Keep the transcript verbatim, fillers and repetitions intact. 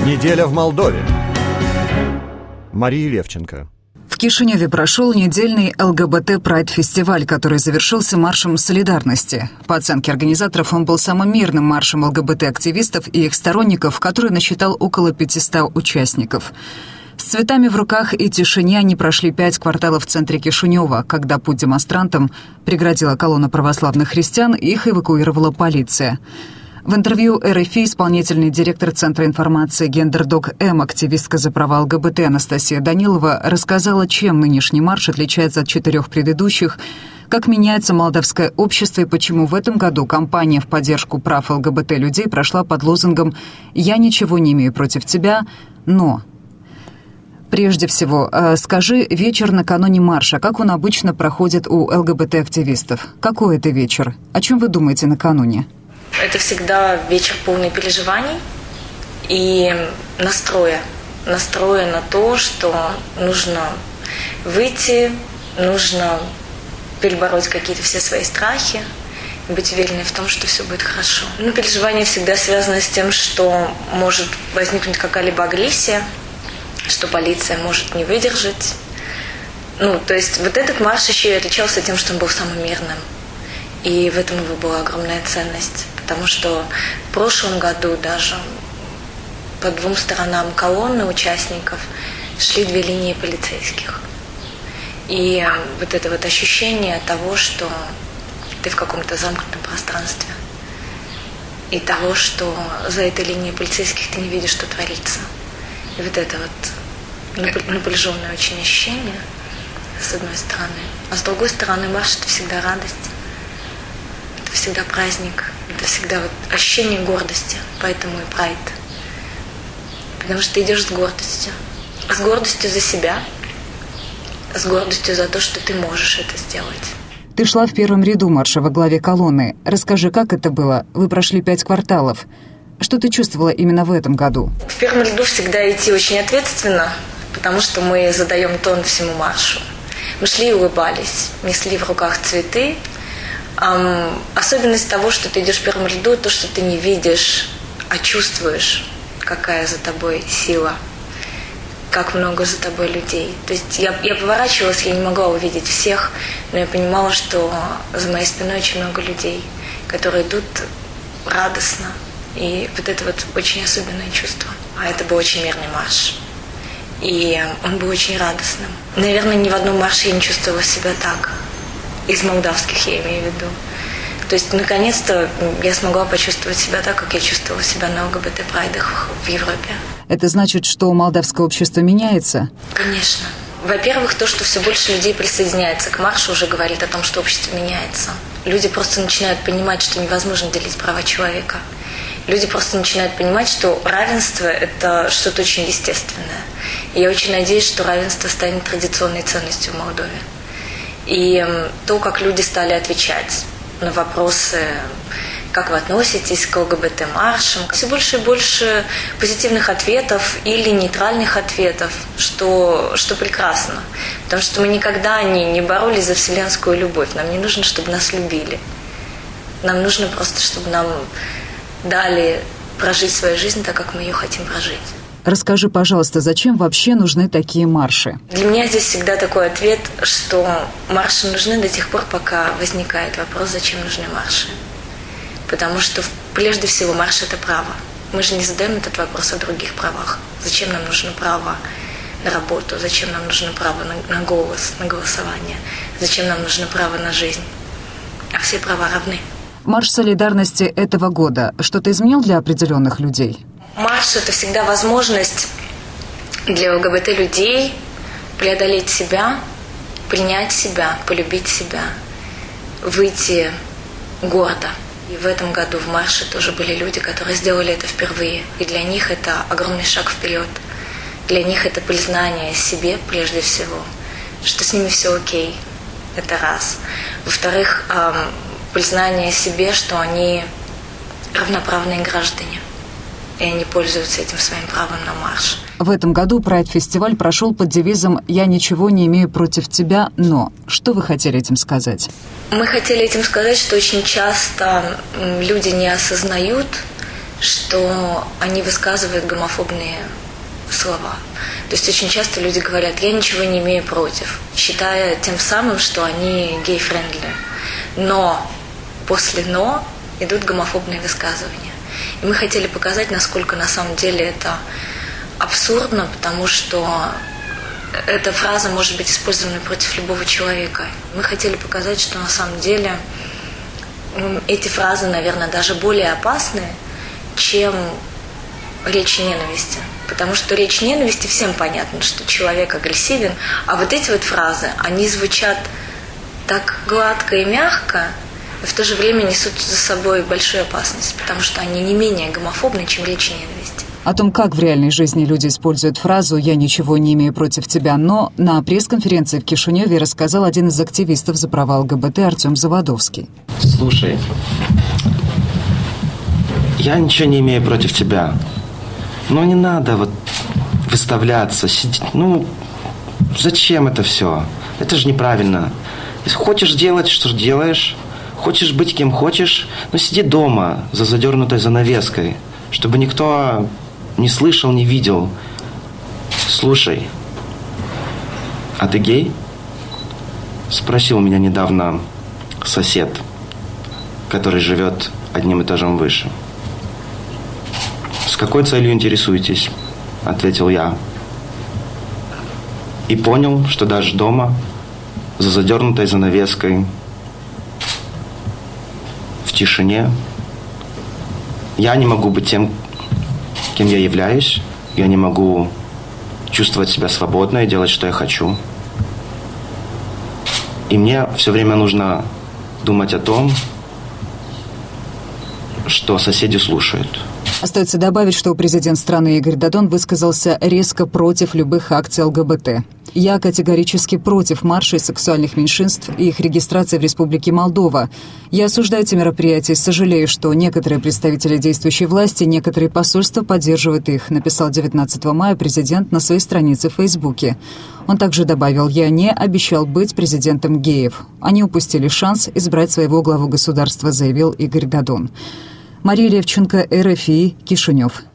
Неделя в Молдове. Мария Левченко. В Кишиневе прошел недельный ЛГБТ-прайд-фестиваль, который завершился маршем солидарности. По оценке организаторов, он был самым мирным маршем ЛГБТ-активистов и их сторонников, который насчитал около пятисот участников. С цветами в руках и тишине они прошли пять кварталов в центре Кишинева. Когда путь демонстрантам преградила колонна православных христиан, их эвакуировала полиция. В интервью эр эф и исполнительный директор Центра информации «Гендердог М», активистка за права ЛГБТ Анастасия Данилова, рассказала, чем нынешний марш отличается от четырех предыдущих, как меняется молдавское общество и почему в этом году кампания в поддержку прав ЛГБТ-людей прошла под лозунгом «Я ничего не имею против тебя, но…». Прежде всего, скажи, вечер накануне марша, как он обычно проходит у ЛГБТ-активистов? Какой это вечер? О чем вы думаете накануне? Это всегда вечер полный переживаний и настроя. Настроя на то, что нужно выйти, нужно перебороть какие-то все свои страхи, быть уверенной в том, что все будет хорошо. Но переживания всегда связаны с тем, что может возникнуть какая-либо агрессия, что полиция может не выдержать. Ну, то есть вот этот марш еще и отличался тем, что он был самым мирным. И в этом его была огромная ценность. Потому что в прошлом году даже по двум сторонам колонны участников шли две линии полицейских. И вот это вот ощущение того, что ты в каком-то замкнутом пространстве. И того, что за этой линией полицейских ты не видишь, что творится. И вот это вот напряженное очень ощущение, с одной стороны. А с другой стороны, марш – это всегда радость. Это всегда праздник. Это всегда вот ощущение гордости. Поэтому и прайд. Потому что ты идешь с гордостью. С гордостью за себя. С гордостью за то, что ты можешь это сделать. Ты шла в первом ряду марша во главе колонны. Расскажи, как это было? Вы прошли пять кварталов. Что ты чувствовала именно в этом году? В первом ряду всегда идти очень ответственно, потому что мы задаем тон всему маршу. Мы шли и улыбались, несли в руках цветы. Um, особенность того, что ты идешь в первом ряду, то, что ты не видишь, а чувствуешь, какая за тобой сила, как много за тобой людей. То есть я, я поворачивалась, я не могла увидеть всех, но я понимала, что за моей спиной очень много людей, которые идут радостно. И вот это вот очень особенное чувство. А это был очень мирный марш. И он был очень радостным. Наверное, ни в одном марше я не чувствовала себя так. Из молдавских я имею в виду. То есть, наконец-то, я смогла почувствовать себя так, как я чувствовала себя на ЛГБТ-прайдах в Европе. Это значит, что молдавское общество меняется? Конечно. Во-первых, то, что все больше людей присоединяется к маршу, уже говорит о том, что общество меняется. Люди просто начинают понимать, что невозможно делить права человека. Люди просто начинают понимать, что равенство – это что-то очень естественное. И я очень надеюсь, что равенство станет традиционной ценностью в Молдове. И то, как люди стали отвечать на вопросы, как вы относитесь к ЛГБТ-маршам, все больше и больше позитивных ответов или нейтральных ответов, что, что прекрасно. Потому что мы никогда не, не боролись за вселенскую любовь. Нам не нужно, чтобы нас любили. Нам нужно просто, чтобы нам дали прожить свою жизнь так, как мы ее хотим прожить. Расскажи, пожалуйста, зачем вообще нужны такие марши? Для меня здесь всегда такой ответ, что марши нужны до тех пор, пока возникает вопрос, зачем нужны марши. Потому что, прежде всего, марш – это право. Мы же не задаем этот вопрос о других правах. Зачем нам нужно право на работу? Зачем нам нужно право на, на голос, на голосование? Зачем нам нужно право на жизнь? А все права равны. Марш солидарности этого года что-то изменил для определенных людей? Марш – это всегда возможность для ЛГБТ-людей преодолеть себя, принять себя, полюбить себя, выйти гордо. И в этом году в марше тоже были люди, которые сделали это впервые. И для них это огромный шаг вперед. Для них это признание себе прежде всего, что с ними все окей. Это раз. Во-вторых, признание себе, что они равноправные граждане. И они пользуются этим своим правом на марш. В этом году Прайд-фестиваль прошел под девизом «Я ничего не имею против тебя, но…». Что вы хотели этим сказать? Мы хотели этим сказать, что очень часто люди не осознают, что они высказывают гомофобные слова. То есть очень часто люди говорят: я ничего не имею против, считая тем самым, что они гей-френдли. Но после «но» идут гомофобные высказывания. И мы хотели показать, насколько на самом деле это абсурдно, потому что эта фраза может быть использована против любого человека. Мы хотели показать, что на самом деле эти фразы, наверное, даже более опасны, чем речь ненависти. Потому что речь ненависти всем понятно, что человек агрессивен, а вот эти вот фразы, они звучат так гладко и мягко, но в то же время несут за собой большую опасность, потому что они не менее гомофобны, чем речь ненависти. О том, как в реальной жизни люди используют фразу «я ничего не имею против тебя, но» на пресс-конференции в Кишиневе рассказал один из активистов за права ЛГБТ Артем Заводовский. Слушай, я ничего не имею против тебя, но не надо вот выставляться, сидеть. Ну, зачем это все? Это же неправильно. Если хочешь делать, что делаешь, хочешь быть кем хочешь, но сиди дома за задернутой занавеской, чтобы никто не слышал, не видел. Слушай, а ты гей? Спросил меня недавно сосед, который живет одним этажом выше. С какой целью интересуетесь? Ответил я. И понял, что даже дома, за задернутой занавеской, в тишине, я не могу быть тем, кем я являюсь. Я не могу чувствовать себя свободно и делать, что я хочу. И мне все время нужно думать о том, что соседи слушают. Остается добавить, что президент страны Игорь Додон высказался резко против любых акций ЛГБТ. «Я категорически против маршей сексуальных меньшинств и их регистрации в Республике Молдова. Я осуждаю эти мероприятия и сожалею, что некоторые представители действующей власти, некоторые посольства поддерживают их», написал девятнадцатого мая президент на своей странице в Фейсбуке. Он также добавил: «Я не обещал быть президентом геев. Они упустили шанс избрать своего главу государства», заявил Игорь Додон. Мария Левченко, эр эф и, Кишинев.